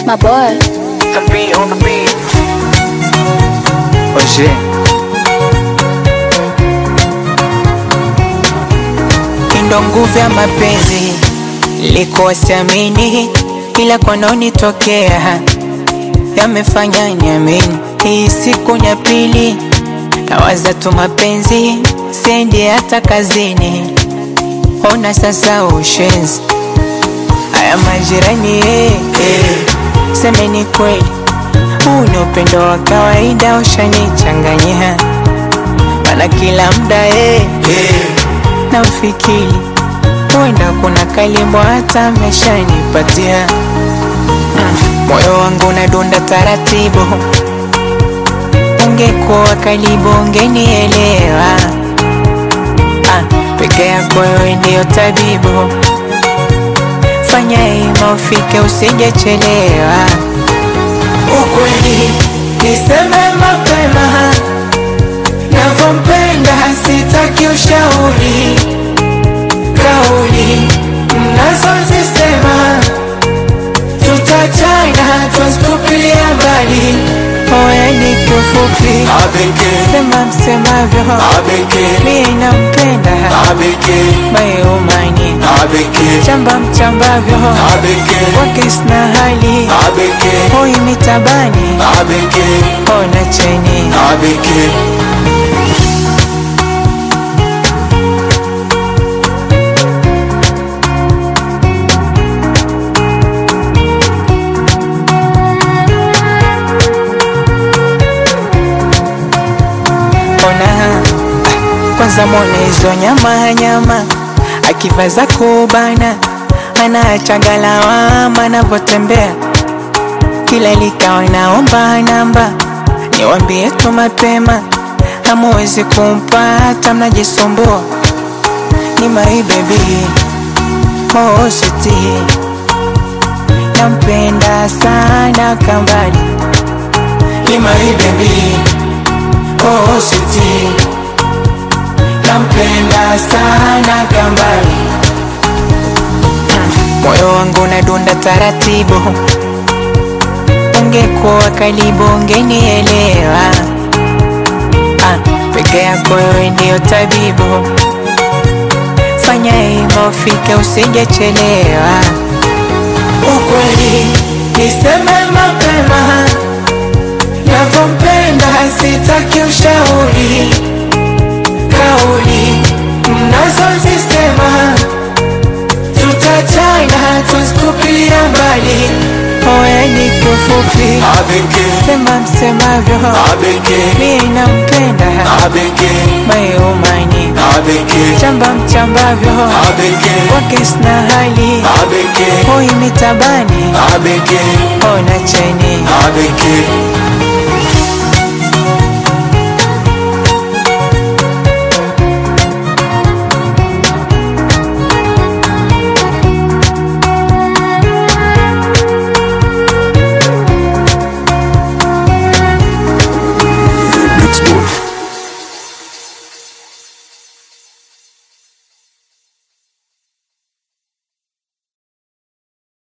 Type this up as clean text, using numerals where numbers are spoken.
my boy. The beat on the beat. Oje, ndo nguvu ya mapenzi, liko siamini, ila kwa naonitokea yamefanya niamini. Hii siku ya pili nawaza tu mapenzi, sendi hata kazini. Ona sasa ushenzi, haya majirani semeni kweli, huu ni upendo wa kawaida ushanichanganya. Mana kila mda na ufikiri huenda kuna kalimbo hata ameshanipatia. Moyo wangu unadunda taratibu, ungekuwa karibu ungenielewa. Peke yako wewe ndio tabibu, fanya hima ufike usijechelewa. Ukweli niseme mapema, navyompenda sitaki ushauri. Kauli mnazozisema tutachana, tustupilia mbali. Oya ni kifupi, sema msemavyo, mie nampenda bae umani, chamba mchambavyo, wake sina hali, hoi mitabani, ona cheni. Kwanza mwone hizo nyama akivaza kubana, anaachaga lawama anavotembea. Kila likawa naomba namba, niwambie tu mapema, hamuwezi kumpata mnajisumbua. Ni my baby, oh sweetie, nampenda sana kambali. Ni my baby, oh sweetie, nampenda sana kambali. Moyo wangu unadunda taratibu, ungekuwa karibu ungenielewa. Peke yako wewe ndio tabibu, fanya hima ufike usijechelewa. Ukweli niseme mapema, navyompenda sitaki ushauri. Kauli mnazozisema tutachana, tustupilia mbali. Oya ni kifupi, sema msemavyo, mie nampenda bae umani, chamba mchambavyo, wake sina hali, hoi mitabani, ona cheni.